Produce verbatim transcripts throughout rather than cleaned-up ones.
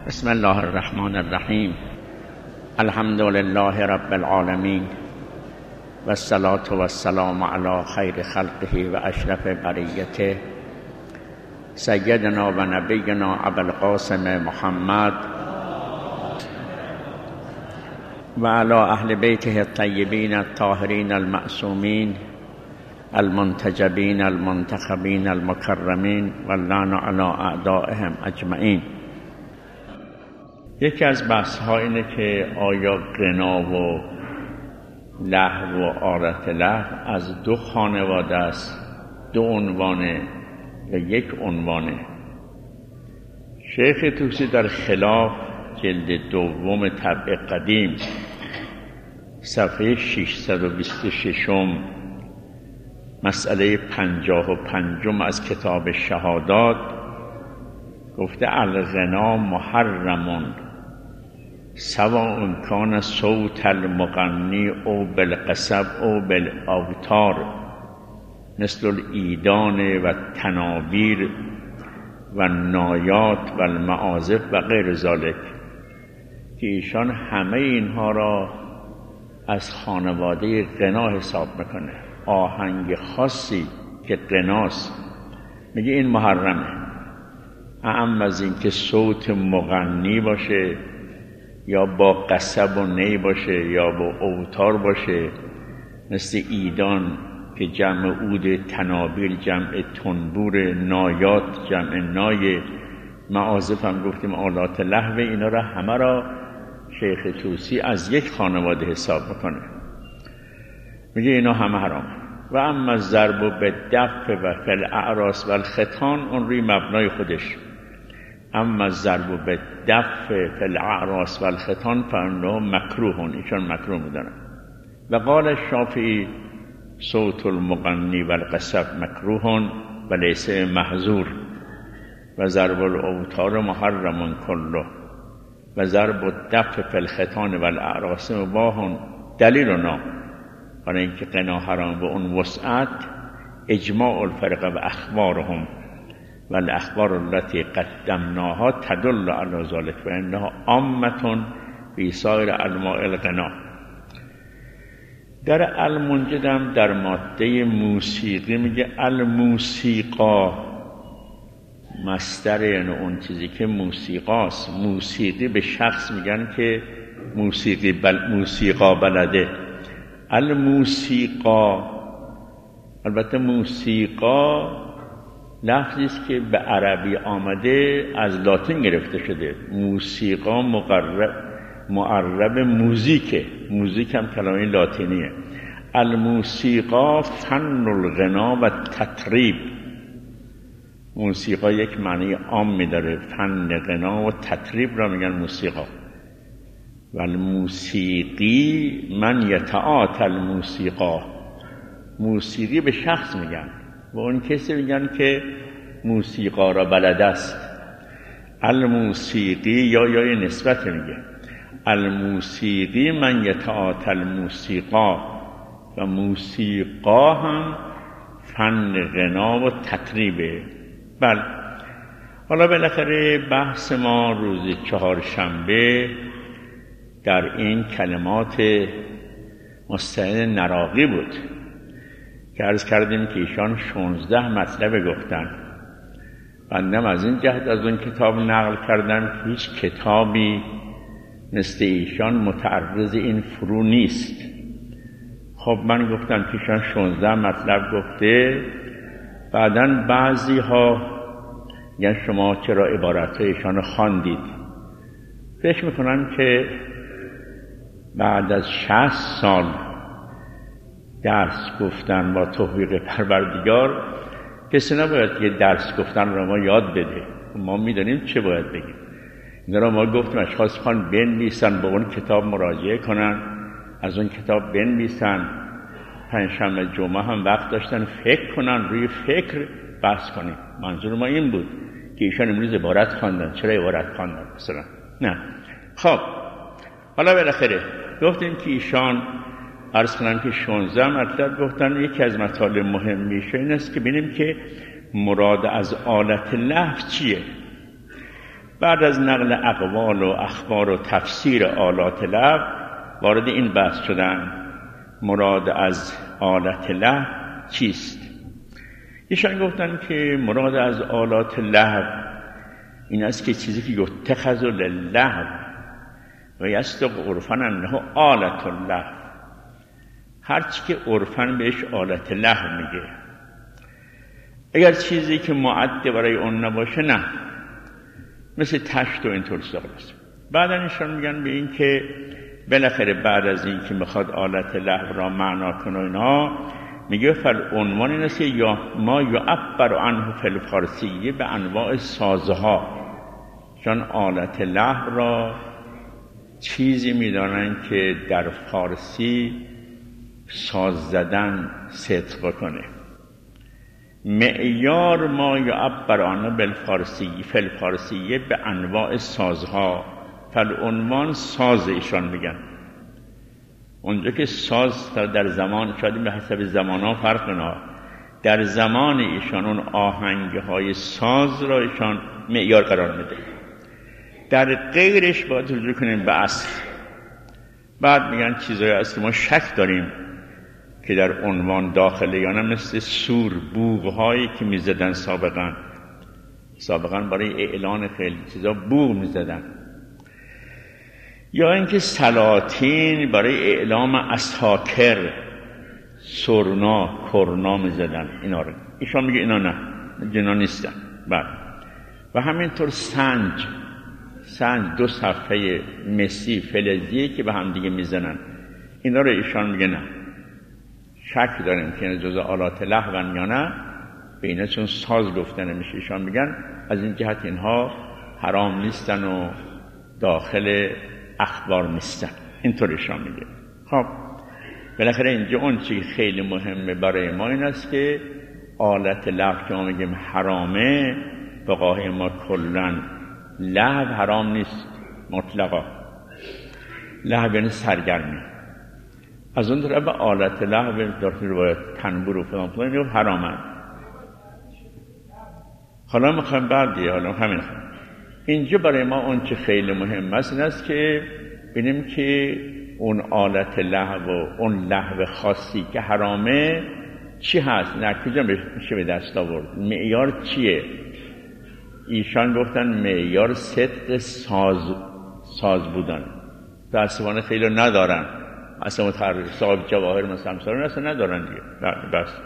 بسم الله الرحمن الرحیم. الحمد لله رب العالمین و الصلاة و السلام علی خیر خلقه و اشرف بریته سیدنا و نبینا ابوالقاسم محمد و علی اهل بیته الطیبین الطاهرین المعصومین المنتجبین المنتخبین المکرمین واللعن علی اعدائهم اجمعین. یکی از بحث ها اینه که آیا غنا و لهو و آلت لهو از دو خانواده است، دو عنوانه یا یک عنوانه؟ شیخ طوسی در خلاف جلد دوم طبع قدیم صفحه ششصد و بیست و شش مسئله پنجاه و پنجم از کتاب شهادات گفته الغنا محرمون سواء کان صوت المغنی او بالقصب او بالاوتار مثل الایدان و تنابیر و نایات و المعازف و غیر ذالک، که ایشان همه اینها را از خانواده غنا حساب میکنه. آهنگ خاصی که غناست میگه این محرمه، اعم از این که صوت مغنی باشه یا با قصب و نی باشه یا با اوتار باشه، مثل ایدان که جمع عود، تنابیر جمع تنبور، نایات جمع نای، معازف هم گفتیم آلات لهو. اینا را همه را شیخ طوسی از یک خانواده حساب میکنه، میگه اینا همه حرام. و اما الضرب بالدف و فی الاعراس و الختان، اون روی مبنای خودش، اما الضرب بالدف فی الاعراس و الختان فانه مکروه، ایشان مکروه میدونن. و قال الشافعی صوت المغنی و القصب مکروه و لیس محظور و ضرب الاوتار محرم کله و ضرب الدف فی الختان و الاعراس مباح. دلیلنا برای اینکه غنا حرام به اون وسعت اجماع الفرقه و اخبارهم و الاخبار التي قدمناها تدل علی ذلك و انها عامه فی سایر انواع الغنا. در المنجدم در ماده موسیقی میگه الموسیقا مصدر، یعنی اون چیزی که موسیقاست. موسیقی به شخص میگن که موسیقی بل موسیقا بلده. الموسیقا، البته موسیقا لفظی است که به عربی آمده از لاتین گرفته شده. موسیقا مقرب معرب موزیکه، موزیک هم کلمه لاتینیه. الموسیقا فن الغنا و تطریب. موسیقا یک معنی عام داره، فن غنا و تطریب را میگن موسیقا. و الموسیقی من یتعاطی الموسیقا، موسیقی به شخص میگن و اون کسی میگن که موسیقا را بلد است. الموسیقی یا یا نسبت میگه الموسیقی من یتعاطی الموسیقا، و موسیقا هم فن غنا و تطریبه. بله، حالا بالاخره بحث ما روز چهارشنبه در این کلمات مستعین نراقی بود که عرض کردیم که ایشان شانزده مطلب گفتن. بندم از این جهت از اون کتاب نقل کردم که هیچ کتابی مثل ایشان متعرض این فرو نیست. خب من گفتم که ایشان شانزده مطلب گفته، بعداً بعضی ها یعنی شما چرا عبارت ایشان خواندید؟ فکر میکنم که بعد از شصت سال درس گفتن با توفیق پروردگار کسی نباید که درس گفتن را ما یاد بده، ما میدونیم چه باید بگیم. این را ما گفتیم اشخاص خواهن بنویسن، به اون کتاب مراجعه کنن، از اون کتاب بنویسن، پنجشنبه جمعه هم وقت داشتن فکر کنن، روی فکر بحث کنیم. منظور ما این بود که ایشان امروز عبارت خواندن. چرا عبارت خواندن مثلا؟ نه. خب حالا بالاخره گفتیم که ایشان عرض کنم که شانزده مطلب گفتن. یکی از مطالب مهمیش این است که ببینیم که مراد از آلت لهو چیه. بعد از نقل اقوال و اخبار و تفسیر آلات لهو وارد این بحث شدن مراد از آلت لهو چیست. ایشان گفتن که مراد از آلات لهو این است که چیزی که یتخذ للهو و یصدق عرفا انه آلت اللهو، هرچی که عرفاً بهش آلت لهو میگه. اگر چیزی که معد برای اون نباشه نه، مثل تشت و اینطور ساقل است. بعدا ایشان میگن به این که بالاخره بعد از این که میخواد آلت لهو را معنا کنه اینا، میگه فالعنوان این است یا ما یعبر عنه فی الفارسیه به انواع سازها، چون آلت لهو را چیزی میدانن که در فارسی ساز زدن صدق بکنه. معیار ما یعبر عنه بالفارسی فی الفارسیه به انواع سازها، فالعنوان ساز ایشان میگن. اونجا که ساز در زمان شاید به حسب زمان ها فرق کنه، در زمان ایشان اون آهنگ های ساز را ایشان معیار قرار میده، در غیرش باید رجوع کنیم به اصل. بعد میگن چیزایی هست که ما شک داریم که در عنوان داخله یا نه، مثل سور، بوق هایی که میزدن سابقا سابقا برای اعلان خیلی چیزا بوق میزدن، یا اینکه سلاطین برای اعلام اساکر سرنا کرنا میزدن اینا رو. ایشان میگه اینا نه، اینا نیستن. بعد و همینطور سنج سنج دو صفحه مسی فلزی که به هم دیگه میزنن، اینا رو ایشان میگه نه، شک داریم که جزء آلات لهو یا نه، به اینا چون ساز گفتن میشه. ایشان میگن از این جهت اینها حرام نیستن و داخل اخبار نیستن، اینطور ایشان میگه. خب بالاخره اینجا اون چی خیلی مهمه برای ما این است که آلت لهو که ما میگیم حرامه، فقهای ما کلن لهو حرام نیست مطلقا. لهو یعنی سرگرمی. از اون طرف آلت لهو در روایت تنبور و فلان فلان میگه حرامن. حالا میخوایم بعدی حالا همین خواهیم. اینجا برای ما اون چه خیلی مهم است این است که ببینیم که اون آلت لهو و اون لهو خاصی که حرامه چی هست، نه کجا میشه به دست آورد، معیار چیه. ایشان گفتن معیار صدق ساز ساز بودن. دستوانه خیلی ندارن، اصلا متحرک صاحب جواهر مثلا سران اصلا ندارن دیگه. بس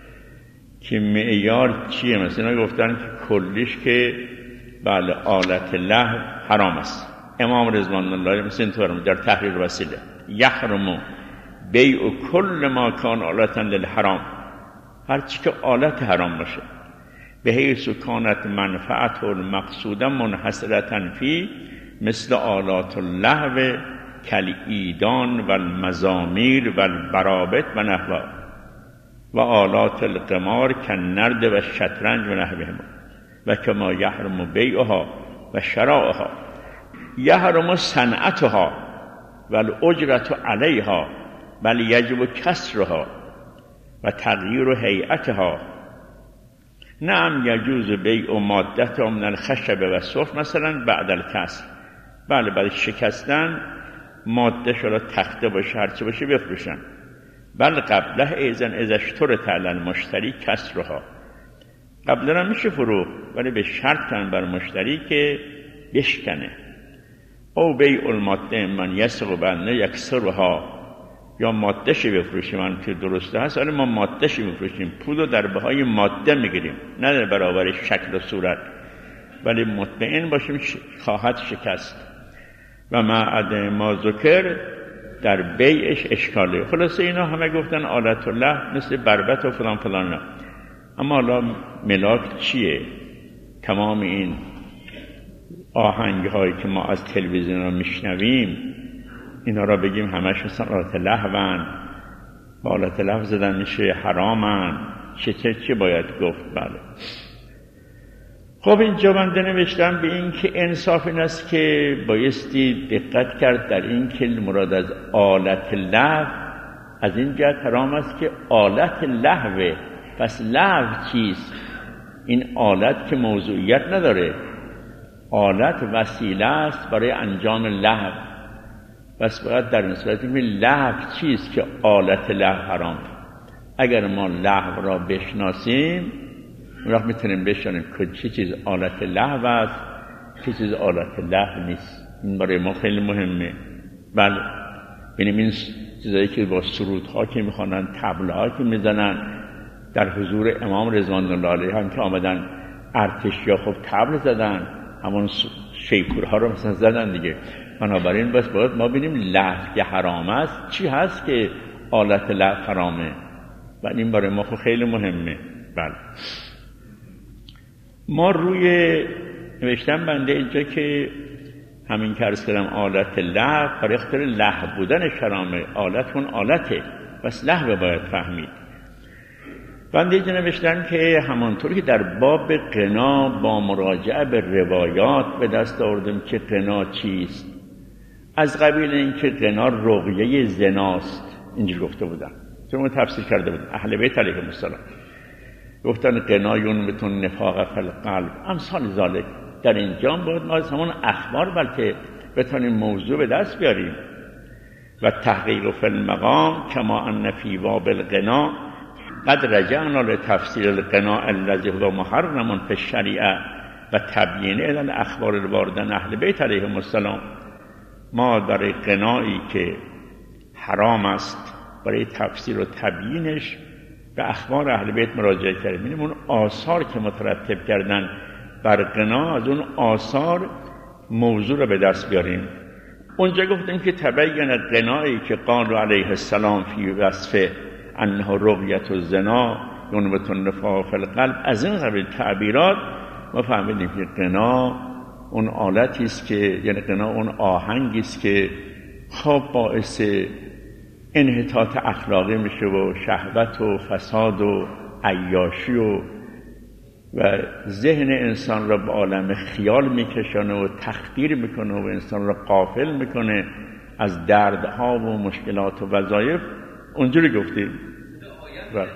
که معیار چیه، مثلا گفتن که کلیش که بله آلت لهو حرام است. امام رضوان الله مثل اینطور در تحریر وسیله یحرم بیع کل ما کان آلتا للحرام، هر چی که آلت حرام باشه، به حیث کانت منفعت المقصوده منحصرة فی، مثل آلات اللهو کالعیدان و المزامیر و البرابط و نحوها، و آلات القمار کالنرد و الشطرنج و نحوهما، و کما یحرم بیعها و شرائها، یحرم صنعتها و الاجرة علیها، بل یجب کسرها و تغییر هیئتها. نعم یجوز بیع مادت من الخشب و صف مثلا بعد الکسر، بله بعد شکستن ماده شده تخته باشه هرچی باشه بفروشن، بل قبله ایزن ازشترط علی المشتری کسرها، قبلا هم میشه فروخت ولی به شرط کن بر مشتری که بشکنه. او بیع الماده من یسق بنده یکسرها، یا ماده شی بفروشیم من که درسته هست، ولی ما ماده شی بفروشیم، پول رو در بهای ماده میگیریم نه در برابر شکل و صورت، ولی مطمئن باشیم خواهد شکست. و معد ما ذکر در بیعش اشکاله. خلاصه اینا همه گفتن آلت الله مثل بربط و فلان فلان نه. اما حالا ملاک چیه؟ تمام این آهنگ هایی که ما از تلویزیون ها میشنویم اینا را بگیم همش مثلا آلت لهوان، با آلت لهو زدن میشه حرامن، چه چه چه باید گفت؟ بله. خب اینجا بنده نوشتم به این که انصاف این است که بایستی دقت کرد در این که مراد از آلت لهو از این جهت حرام است که آلت لهوه. پس لهو چیست؟ این آلت که موضوعیت نداره، آلت وسیله است برای انجام لهو. بس باید در این صورت ببینیم لهو چیست که آلت لهو حرام. اگر ما لهو را بشناسیم اون وقت میتونیم بشناسیم که چه چیز آلت لهو است، چه چیز آلت لهو نیست. این برای ما خیلی مهمه. بله ببینیم این چیزایی که با سرودها که میخوانن، طبل‌ها که میزنن در حضور امام رضوان الله علیه هم که آمدن ارتشیا خب طبل زدن، همون شیپورها رو مثلا زدن دیگه. بنابراین بس باید ما ببینیم لهو که حرام است چی هست که آلت لهو حرامه و این برای ما خیلی مهمه. بله ما روی نوشتم بنده اینجا که همین که عرض کردم آلت لهو برای خاطر لهو بودن حرامه. آلت اون آلته بس لهو باید فهمید. بنده اینجا نوشتم که همانطور که در باب غنا با مراجعه به روایات به دست آوردیم که غنا چیست، از قبیل اینکه غنا رقیه زناست اینجور گفته بودن، چون تفسیر کرده بودن اهل بیت علیهم السلام، گفتن غنا یونبتون نفاق فی القلب امثال ذالک. در اینجا باید ما از همون اخبار بلکه بتونیم موضوع به دست بیاریم. و تحقیق فی المقام کما ان فی باب الغنا قد رجعنا لتفسیر الغنا الذی هو محرم فی الشریعه و تبیین الی اخبار الوارده عن اهل بیت علیهم السلام. ما برای غنایی که حرام است برای تفسیر و تبیینش به اخبار اهل بیت مراجعه کردیم. ببینیم اون آثار که مترتب کردن بر غنا، از اون آثار موضوع رو به دست بیاریم. اونجا گفتیم که تبین غنایی که قال علیه السلام فی وصف انه رقیت الزنا یونبت النفاق فی القلب، از این قبیل تعبیرات ما فهمیدیم که غنا اون آلتی است که یعنی غنا اون آهنگی است که خب باعث انحطاط اخلاقی میشه و شهوت و فساد و عیاشی و و ذهن انسان را به عالم خیال میکشانه و تخدیر میکنه و انسان را غافل میکنه از دردها و مشکلات و وظایف. اونجوری گفتیم. بله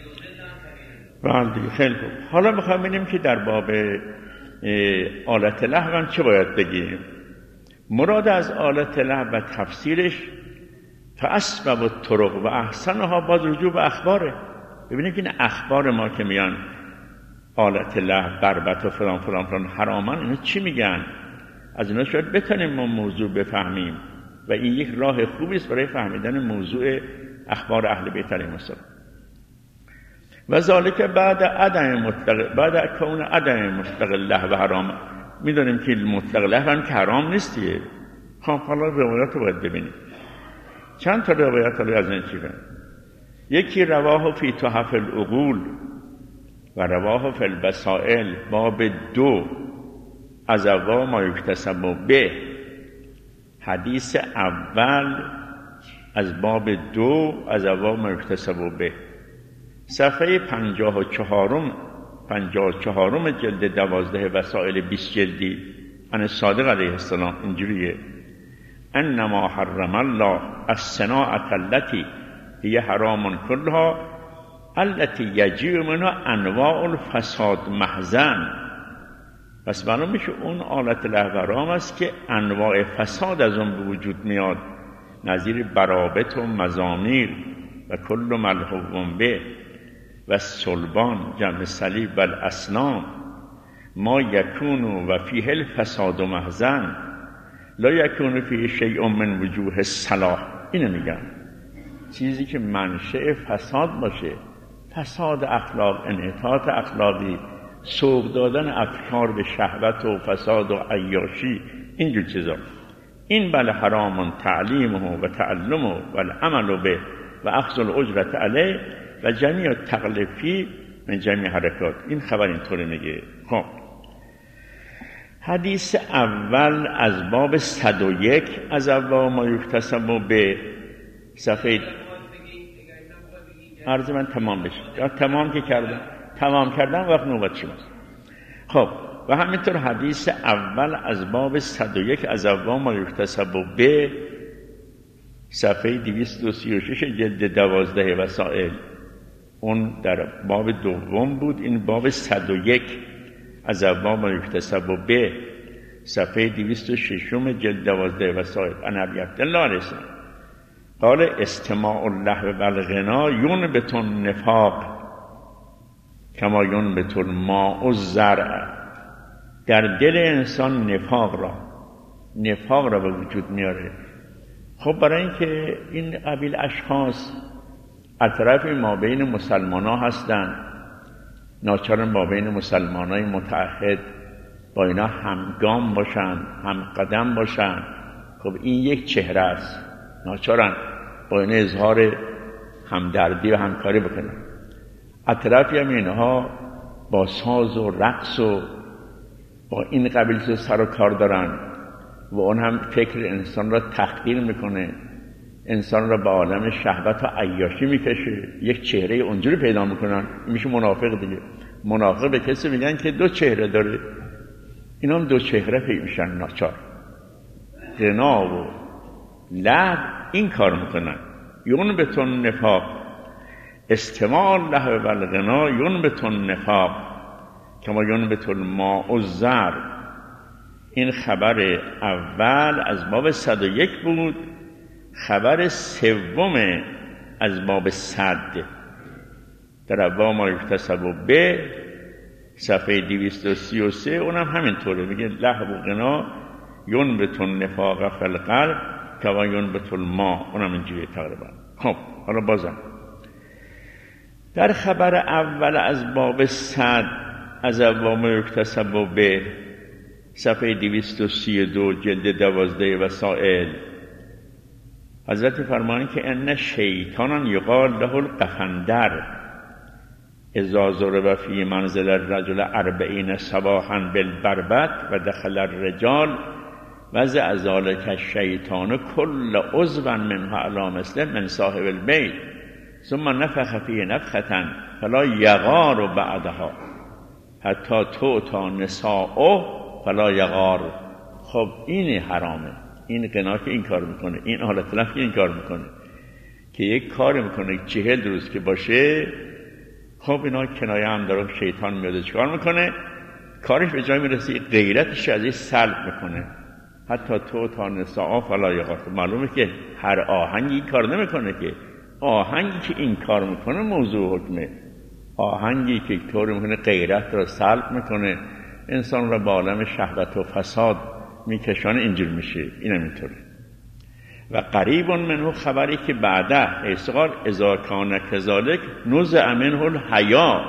بله دیگه خیلی خوب. حالا میخوام ببینیم که در باب آلت لهو هم چه باید بگیم. مراد از آلت لهو و تفسیرش فاسباب الطرق و احسنها باز رجوع به اخباره. ببینید که این اخبار ما که میان آلت لهو بربط و فلان فلان فلان حرامن، اینا چی میگن؟ از اینا شاید بتونیم ما موضوع بفهمیم و این یک راه خوبی است برای فهمیدن موضوع اخبار اهل بیت علیهم السلام. و ذالک بعد عدم مطلق بعد کون عدم مطلق لهو حرام. میدونیم که مطلق لهو هم که حرام نیستیه. خب حالا روایات رو باید ببینیم. چند تا روایت رو از این چیزن. یکی رواه فی تحف العقول و رواه فی البسائل باب دو از اوا ما یکتسب به. حدیث اول از باب دو از اوا ما یکتسب به، صفحه پنجاه و چهارم پنجاه و چهارم جلد دوازده وسائل بیست جلدی عن صادق علیه السلام اینجوریه: انما حرم الله الصناعة التي هي حرام كلها التي يجيء منها انواع الفساد محزن. پس معلوم میشه اون آلت لهو حرام است که انواع فساد از اون به وجود میاد، نظیر برابط و مزامیر و کل ملحوم به و صلبان جمع صلیب و الاسنام ما یکون و فیه الفساد و محزن لا یکون فیه شیء من وجوه الصلاح. اینو میگن چیزی که منشأ فساد باشه، فساد اخلاق، انحطاط اخلاقی، سوق دادن افکار به شهوت و فساد و عیاشی، اینجور چیزا، این بله حرام تعلیمه و تعلمه و العمل به و اخذ الاجرت علیه و جمیع تقلفی من جمیع حرکات. این خبر اینطوری میگه. خب حدیث اول از باب صد و یک از اول ما یکتسب به، صفحه عرض من تمام بشه. تمام که کردم تمام کردم وقت نوبت شماست. خب و همینطور حدیث اول از باب صد و یک از اول ما یکتسب به، صفحه دویست و سی و شش جلد دوازده وسائل، اون در باب دوم بود، این باب صد و یک از اول ما یکتسب به. صفحه دویست و ششم جلد دوازده وسائل عن ابی عبدالله علیه السلام قال استماع اللهو و الغنا ینبت النفاق کما ینبت الماء الزرع. در دل انسان نفاق را نفاق را به وجود میاره. خب برای اینکه این قبیل اشخاص از طرف ما بین مسلمان ها هستن، ناچارن با بین مسلمان های متعهد با اینا همگام باشن، هم قدم باشن. خب این یک چهره است، ناچارن با این اظهار همدردی و همکاری بکنن. از طرفی هم اینها با ساز و رقص و با این قبیل سر و کار دارن و اون هم فکر انسان را تحقیر میکنه، انسان را به عالم شهوت و عیاشی میکشه، یک چهره اونجوری پیدا میکنن. میشه منافق دیگه. منافق به کسی میگن که دو چهره داره، اینا هم دو چهره پی میشن ناچار. غنا و لعب این کار میکنن. ینبت النفاق استماع اللهو و الغنا ینبت النفاق کما ینبت الماء الزرع. این خبر اول از باب صد و یک بود. خبر سوم از باب صد در ابواب ما یکتسب به صفحه دویست و سی و سه اونم همینطوره، میگه لهو و غنا ینبت النفاق فی القلب کما ینبت الماء. اونم اینجوریه تقریبا. خب حالا بازم در خبر اول از باب صد از ابواب ما یکتسب به صفحه دویست و سی و دو جلد دوازده وسائل حضرت فرمانی که ان شیطانان یقال له القفندر اذا ضرب فی منزل الرجل اربعین صباحا بالبربط و دخل الرجال وضع ذلک الشیطان کل عضو منه علی مثل من صاحب البیت ثم نفخ فیه نفخة فلا یغار بعدها حتی تؤتی نساؤه فلا یغار. خب این حرامه. این غنا که این کار میکنه، این حالت لف که این کار میکنه که یک کار میکنه چهل روز که باشه، خب اینا کنایه هم داره. شیطان میاده چکار میکنه؟ کارش به جای میرسه غیرتش از این سلب میکنه. حتی تو تا نساء فلا یغار. معلومه که هر آهنگی این کار نمیکنه، که آهنگی که این کار میکنه موضوع حکمه. آهنگی که طور میکنه غیرت را سلب میکنه، انسان را به عالم شهوت و فساد میکشانه، اینجور میشه. این هم اینطوره. و قریب منه خبری که بعده ایسقال اذا کان کذالک نزع منه الحیا.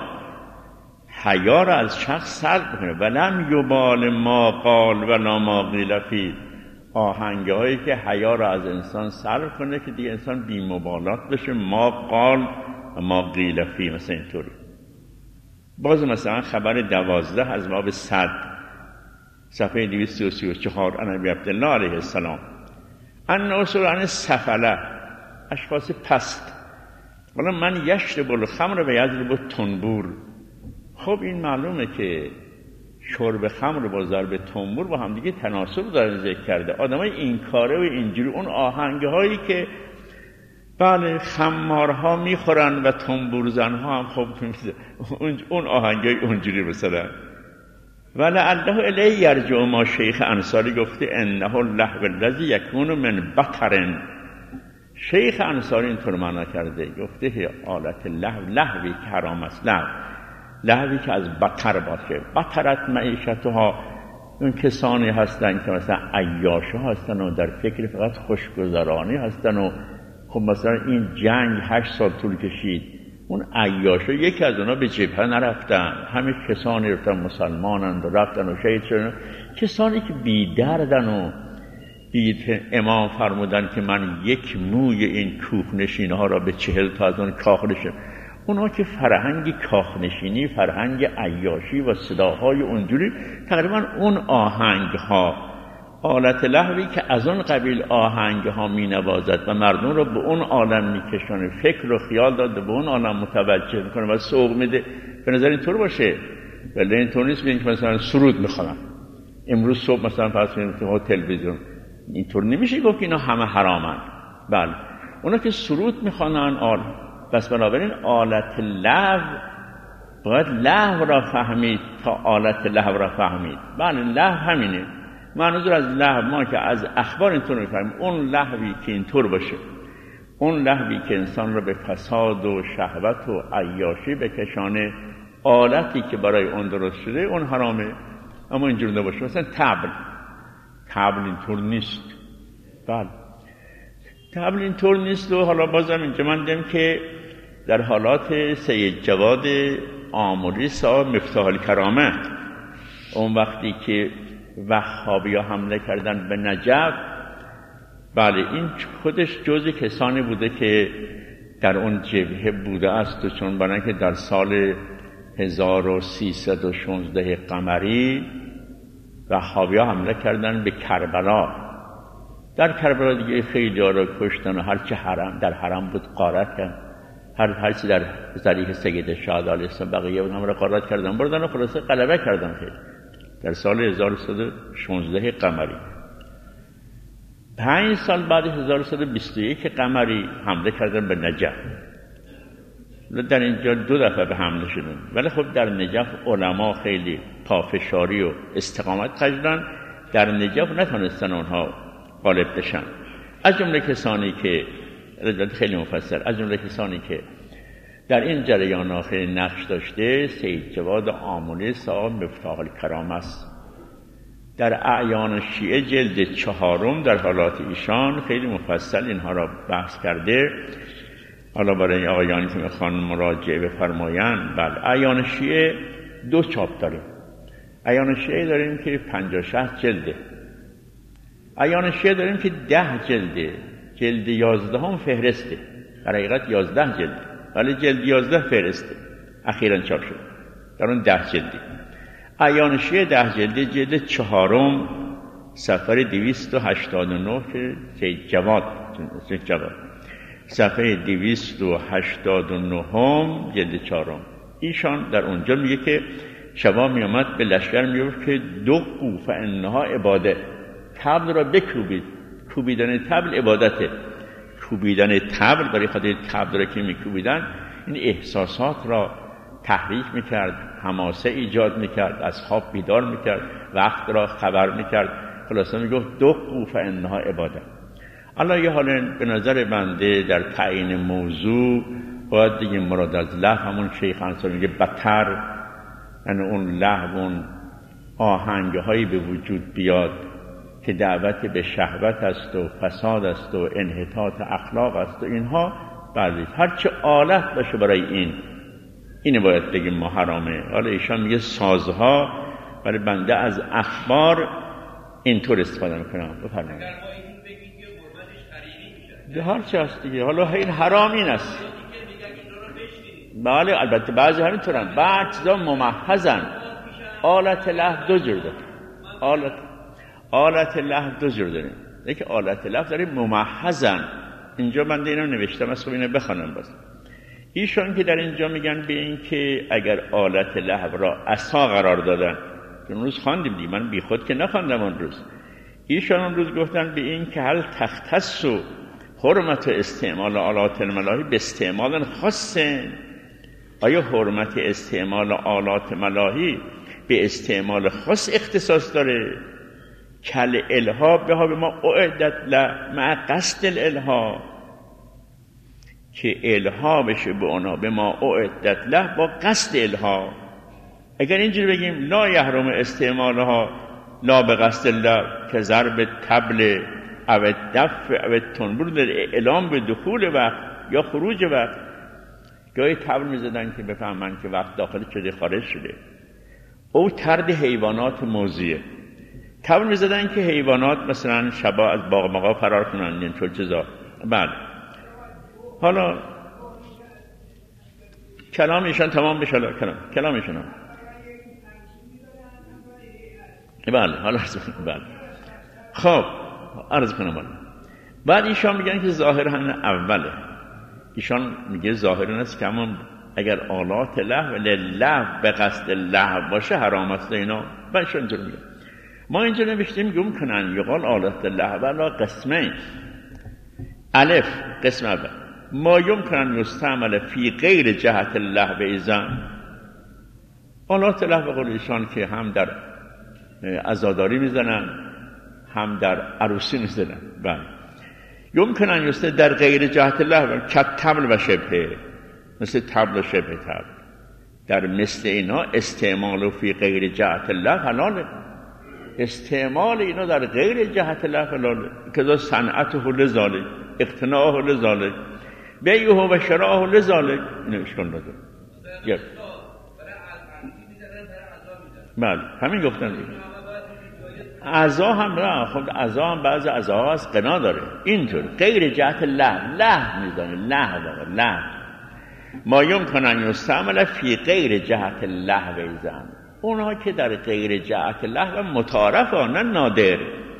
حیا را از شخص سلب کنه. ولم یبال ما قال ولا ما قیل فیه. آهنگه هایی که حیا را از انسان سلب کنه که دیگه انسان بی مبالات بشه. ما قال و ما قیل فیه. مثلا اینطوری. باز مثلا خبر دوازده از باب صد صفحه دویست و سی و چهار عن ابی عبدالله علیه السلام ان اصول عن سفله اشخاص پست ولی من یشرب الخمر و یضرب التنبور. خب این معلومه که شرب خمر با ضرب تنبور با هم دیگه تناسب داره ذکر کرده. آدمای این کاره و اینجوری اون آهنگ هایی که بله خمارها میخورن و تنبور زنها هم خب اون آهنگ های اونجوری مثلا. ولعله الیه یرجع ما شیخ انصاری گفته انه اللهو الذی یکون من بطر. شیخ انصاری اینطور معنا کرده، گفته حالت لهو، لهوی که حرام است، لهو لهوی که از بطر باشه. بطرت معیشتها، اون کسانی هستن که مثلا عیاشه هستن و در فکر فقط خوشگذرانی هستن و خب مثلا این جنگ هشت سال طول کشید، اون عیاشه یکی از اونا به جبهه نرفتن، همه کسانی رفتن مسلمانند و رفتن و شهید شدن. کسانی که بی دردن و بی امام فرمودن که من یک موی این کوهنشین ها را به چهل تا از اون کاخ نشم. اونا که فرهنگ کاخنشینی، فرهنگ عیاشی و صداهای اونجوری، تقریبا اون آهنگ ها، آلت لهوی که از اون قبیل آهنگ ها می نوازد و مردم رو به اون عالم می کشانه، فکر و خیال داده به اون عالم متوجه میکنه و سوق میده. به نظر اینطور باشه، ولی اینطور نیست که مثلا سرود میخوانن امروز صبح مثلا پس میریم تلویزیون. اینطور نمیشه گفت اینا همه حرامن. بله اونا که سرود میخوانن آل بس بنابراین آلت لهو باید لهو را فهمید تا آلت لهو را فهمید. بله لهو همینه. منظور از لهو ما که از اخبار اینطور میفهمیم اون لهوی که اینطور باشه، اون لهوی که انسان رو به فساد و شهوت و عیاشی بکشانه، آلتی که برای اون درست شده اون حرامه. اما اینجور نباشه. مثلا طبل، طبل اینطور نیست. بله طبل اینطور نیست. و حالا بازم اینجا من دیدم که در حالات سید جواد آملی صاحب مفتاح الکرامه، اون وقتی که وهابی‌ها حمله کردن به نجف، بله این خودش جزء کسانی بوده که در اون جبهه بوده است. و چون برای که در سال هزار و سیصد و شانزده قمری وهابی‌ها حمله کردن به کربلا. در کربلا دیگه خیلی ها را کشتن و هرچی حرم در حرم بود غارت کردن، هر هرچی در ذریح سید شهاد علیه السلام بقیه اونها را غارت کردن، بردن و خلاصه غلبه کردن. خیلی در سال هزار و سیصد و شانزده قمری. پنج سال بعد هزار و سیصد و بیست و یک قمری حمله کردن به نجف. در اینجا دو دفعه به حمله شدن، ولی خب در نجف علما خیلی پافشاری و استقامت کردن، در نجف نتونستن اونها غالب بشن. از جمله کسانی که رجالت خیلی مفصل، از جمله کسانی که در این جریان خیلی نقش داشته سید جواد آملی صاحب مفتاح الکرامه است. در اعیان شیعه جلد چهارم در حالات ایشان خیلی مفصل اینها را بحث کرده. حالا برای آقایانی که میخوان مراجعه بفرمایند، بله اعیان شیعه دو چاپ داریم. اعیان شیعه داریم که پنجاه و شش جلده، اعیان شیعه داریم که ده جلده. جلد یازده هم فهرسته، در حقیقت یازده جلده ولی جلد یازده فهرسته، اخیراً چاپ شد. در اون ده جلدی اعیان شیعه ده جلده، جلد چهارم صفحه دویست و هشتاد و نه که سید جواد سید جواد صفحه دویست و هشتاد و نه هم جلد چهارم. ایشان در اونجا میگه که شبا میامد به لشکر میگفت که دقوا فانها عباده، طبل را بکوبید. کوبیدن طبل عبادته. کوبیدن طبل برای خاطر طبل را که میکوبیدن این احساسات را تحریک میکرد، حماسه ایجاد میکرد، از خواب بیدار میکرد، وقت را خبر میکرد. خلاصه میگفت دقوا فانها عباده. الله یه حال به نظر بنده در تعیین موضوع باید دیگه مراد از لهو همون شیخ انصاری میگه بتر، یعنی اون لهو اون آهنگهایی به وجود بیاد که دعوت به شهوت است و فساد است و انحطاط اخلاق است و اینها. بله هرچه آلت باشه برای این، اینه باید بگیم ما حرامه. حالا ایشان میگه سازها، برای بنده از اخبار اینطور استفاده میکنم. بفرمایید. ده هر چه هست دیگه. حالا این حرام این است. بله البته بعضی هر اینطورن، بعض چیزا ممحضن. آلت لهو دو جور داره. آلت آلت لهو دو جور داره. یکی آلت لهو داره ممحضن. اینجا بنده اینو نوشتم، از خب اینو بخونم باز. ایشون که در اینجا میگن به این که اگر آلت لهو را عصا قرار دادن، اون روز خواندیم دی، من بی خود که نخواندم اون روز. ایشون اون روز گفتن به این که هل تختص و حرمت استعمال آلات الملاهی به استعمال خاص، آیا حرمت استعمال آلات ملاهی به استعمال خاص اختصاص داره؟ کل الها بها به ما اعدت له مع قصد الالها، که الها بشه به اونا به ما اعدت له با قصد الها. اگر اینجوری بگیم لا یحرم استعمالها لا به قصد الله که ضرب طبل او دفع او تنبور در اعلام به دخول وقت یا خروج وقت. گاهی طبل میزدن که بفهمن که وقت داخل شده خارج شده. او ترد حیوانات موذیه. طبل میزدن که حیوانات مثلا شبا از باغ مقا فرار کنن، این چون چیزا. بعد حالا کلام ایشان تمام بشه. کلام کلام ایشان هم. بله حالا بله خب عرض کنم بالا. بعد ایشان میگن که ظاهرا اوله. ایشان میگه ظاهرا است که همون اگر آلات لهو للهو به قصد لهو باشه حرام است اینا. بعد ایشان اینجور میگن. ما اینجا نوشتیم گم کنن یقال آلات لهو علا قسمین. الف قسم اول ما یمکنن یستعمل فی غیر جهت اللهو ایزن. آلات لهو قول ایشان که هم در عزاداری میزنن، هم در عروسی نیستن. بله یمکن ان یستعمل در غیر جهت الله کالطبل و شبهه، مثل طبل و شبه طبل. در مثل اینا استعمال فی غیر جهت الله حلاله، استعمال اینا در غیر جهت الله حلاله. کذا صنعته لذالک، اقتناعه لذالک، بیعه و شراءه لذالک. اینو اشکال نداره. بله همین گفتن دیگه. عزا هم نه، خب عزا هم بعضی عزاها از قنا داره اینطور غیر جهت له له میزنه له واقع له ما یمکن ان یستعمل فی غیر جهت له ویزن، اونها که در غیر جهت له و متعارف نه نادر،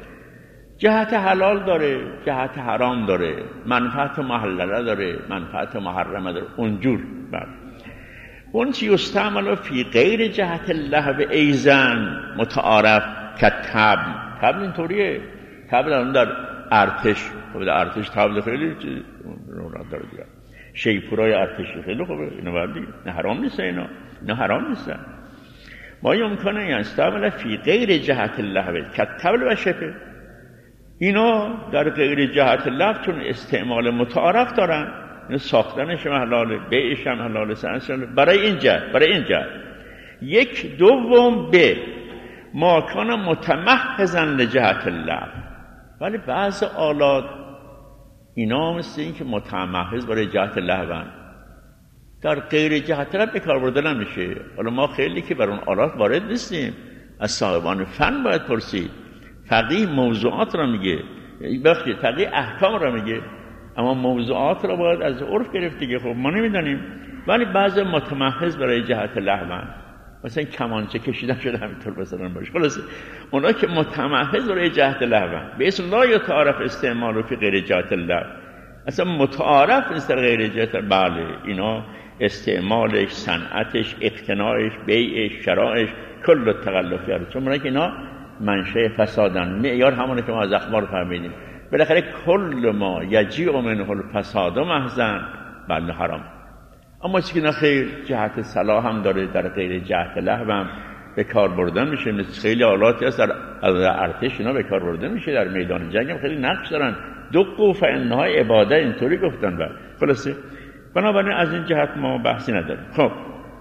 جهت حلال داره، جهت حرام داره، منفعت محلله داره، منفعت محرمه داره، اونجور. بله اون چی یستعمل فی غیر جهت له و ایزن متعارف که طبل. طبل اینطوریه، طبل هم در ارتش، در ارتش طبل خیلی رونق داره دیگه، شیپورای ارتشی خیلی خوبه، اینا باید دیگه، نه حرام نیست، اینا نه حرام نیستن. ما یمکنه یستعمل فی غیر جهت الله که طبل و شبه، اینا در غیر جهت الله چون استعمال متعارف دارن، اینا ساختنش هم حلاله، بیعش هم حلاله، سنسل برای این جهت، برای این جهت. یک دوم به ما کان متمحضا لجهت الله، ولی بعض آلات اینا مثل این که متمحض برای جهت الله بند، در غیر جهت الله به کار برده نمیشه. حالا ما خیلی که بر اون آلات وارد نیستیم، از صاحبان فن باید پرسید. فقیه موضوعات را میگه، بخشی فقیه احکام را میگه، اما موضوعات را باید از عرف گرفت دیگه. خب ما نمیدانیم، ولی بعض متمحض برای جهت الله بند، مثلا کمانچه کشیدن شده همینطور مثلا باشه. خلاص اونا که متمحض برای جهت الله به اسم لا یتعارف استعمال فی غیر جهت الله، اصلا متعارف نیست در غیر جهت. بله اینا استعمالش، صنعتش، اقتناعش، بیعش، شرائش کل تغلف کرده، چون برای که اینا منشأ فسادن. معیار همونه که ما از اخبار فهمیدیم، بالاخره کل ما یجیء منه الفساد محضاً بله حرام. اما چیزی که نه خیر جهت صلاح هم داره، در غیر جهت لهو هم به کار بردن میشه. مثل خیلی آلاتی هست در ارتش اینا به کار برده میشه، در میدان جنگ هم خیلی نقش دارن. دقوا فانها عباده، اینطوری گفتن. بعد خلاصه بنابراین از این جهت ما بحثی نداریم. خب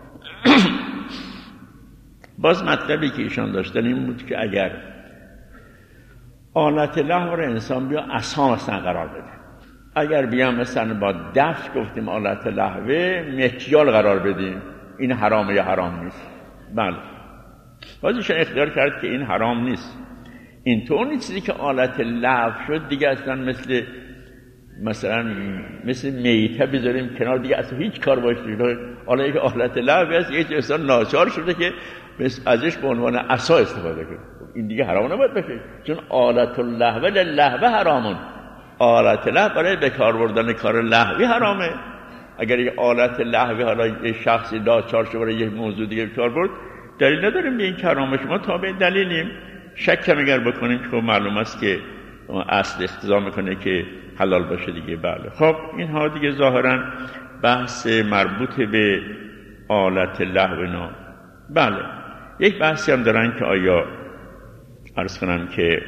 باز مطلبی که ایشان داشتن این بود که اگر آلت لهو رو انسان بیا عصا مثلا قرار بده، اگر بیام مثلا با دف گفتیم آلت لهوه مکیال قرار بدیم، این حرامه یا حرام نیست؟ بله بازیشان اختیار کرد که این حرام نیست. اینطور نیست چیزی که آلت لهو شد دیگه اصلا مثل مثلا مثل میته بذاریم کنار دیگه، اصلا هیچ کار باش نیست. حالا یک آلت لهو هست یه انسان ناچار شده که ازش به عنوان عصا استفاده کنه، این دیگه حرام نباید بشه، چون آلت اللهو للهو حرامون. آلت لهو برای به کار بردن کار لهوی حرامه. اگر یک آلت لهوی حالا یه شخصی ناچار شده برای یک موضوع دیگه به کار برد، دلیل نداریم به این حرامه. شما تابع دلیلیم. شک هم اگر بکنیم که معلوم است که اصل اقتضا میکنه که حلال باشه دیگه. بله خب اینها دیگه ظاهرا بحث مربوط به آلت لهو اینا. بله یک بحثی هم دارن که آیا عرض کنم که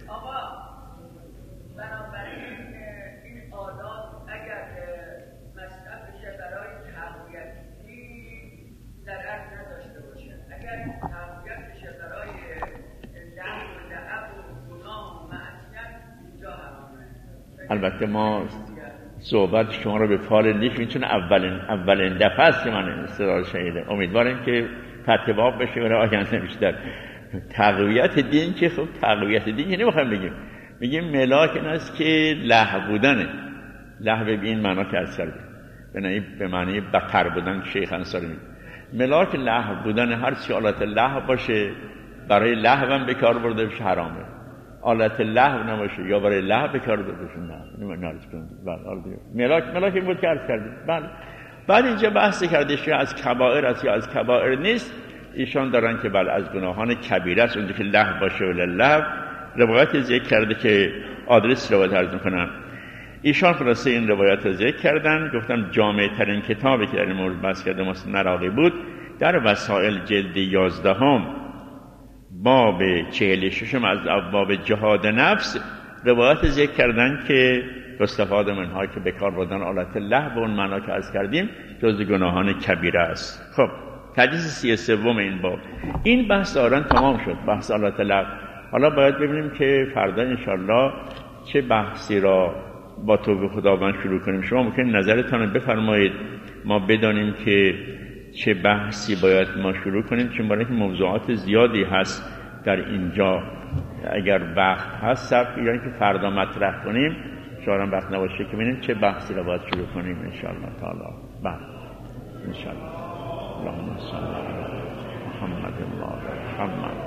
البته ما صحبت شما رو به فال نیست، چون اولین اولین دفعه است که من استدلال شنیدم. امیدوارم که فتواب بشه برای آینده بیشتر. تقویت دین که خب تقویت دین که نمیخوایم بگیم، میگیم ملاک این است که لهو بودنه. لهو به این معنا که عرض کردیم به معنی بقر بودن. شیخ انصاری میگه ملاک لهو بودن، هر چی آلت لهو باشه برای لهو هم به کار برده بشه حرامه. آلت لهو نباشه یا برای لهو به کار برده بشه نه نه نارض کنید. بله ملاک ملاک این بود که عرض کردیم. بله بعد اینجا بحث کردش که از کبائر است یا از کبائر نیست. ایشان دارن که بله از گناهان کبیره است اونجا که لهو باشه ولی لهو. روایت ذکر کرده که آدرس روایت عرض میکنم. ایشان خلاصه این روایت رو ذکر کردن. گفتم جامع ترین کتابی که در این مورد بحث کرده مصنف نراقی بود، در وسائل جلد یازدهم باب چهل ششم از ابواب جهاد نفس روایت ذکر کردن که استفاده منها که به کار بردن آلت لهو به اون معنا که عرض کردیم جزء گناهان کبیره است. خب حدیث سی سوم این باب این بحث آران تمام شد، بحث آلت لهو. حالا باید ببینیم که فردا انشالله چه بحثی را با توفیق خداوند شروع کنیم. شما ممکن نظرتان رو بفرمایید ما بدانیم که چه بحثی باید ما شروع کنیم، چون برای اینکه موضوعات زیادی هست در اینجا. اگر وقت هست صرف یا اینکه فردا مطرح کنیم، شاید وقت نباشه که ببینیم چه بحثی را باید شروع کنیم ان شاء الله تعالی. بعد ان شاء الله اللهم صل علی محمد و آل محمد.